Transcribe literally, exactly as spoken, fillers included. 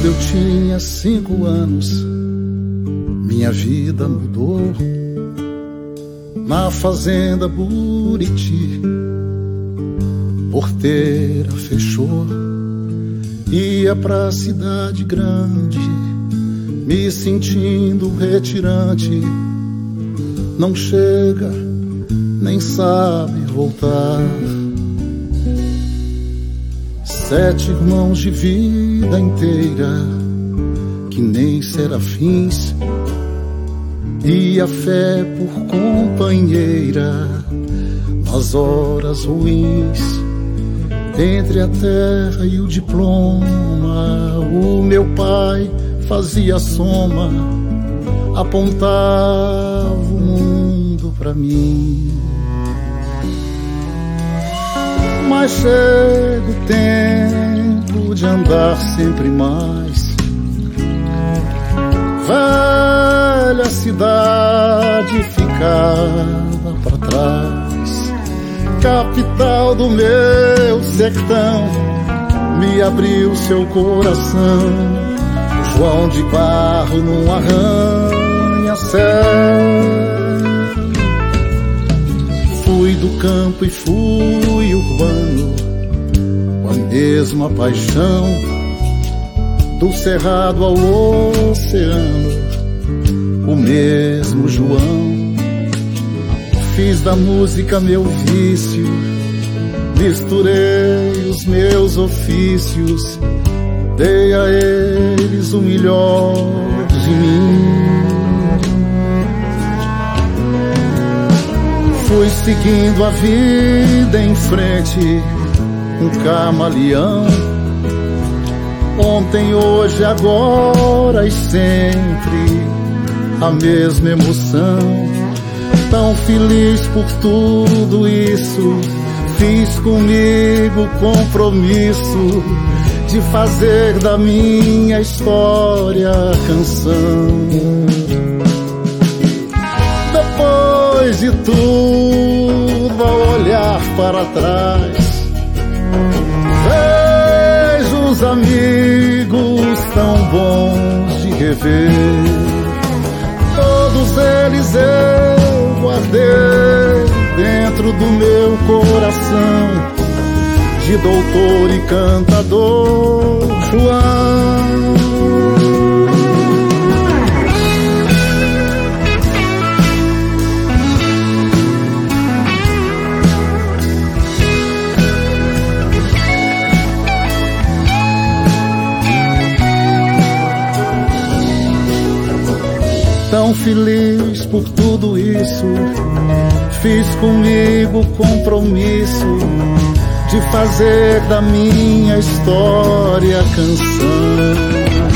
Quando eu tinha cinco anos, minha vida mudou. Na fazenda Buriti, porteira fechou. Ia pra cidade grande, me sentindo retirante. Não chega, nem sabe voltar. Sete irmãos de vida inteira, que nem serafins, e a fé por companheira nas horas ruins. Entre a terra e o diploma, o meu pai fazia soma, apontava o mundo pra mim. Mas chega o tempo de andar sempre mais. Velha cidade ficava pra trás. Capital do meu sertão, me abriu seu coração. João de Barro num arranha-céu. Fui do campo e fui urbano, com a mesma paixão. Do cerrado ao oceano, o mesmo João. Fiz da música meu vício, misturei os meus ofícios, dei a eles o melhor de mim. Fui seguindo a vida em frente, um camaleão. Ontem, hoje, agora e sempre a mesma emoção. Tão feliz por tudo isso, fiz comigo compromisso de fazer da minha história canção. Depois de tudo, ao olhar para trás, vejo os amigos tão bons de rever. Todos eles eu guardei dentro do meu coração, de doutor e cantador João. Tão feliz por tudo isso, fiz comigo compromisso de fazer da minha história canção.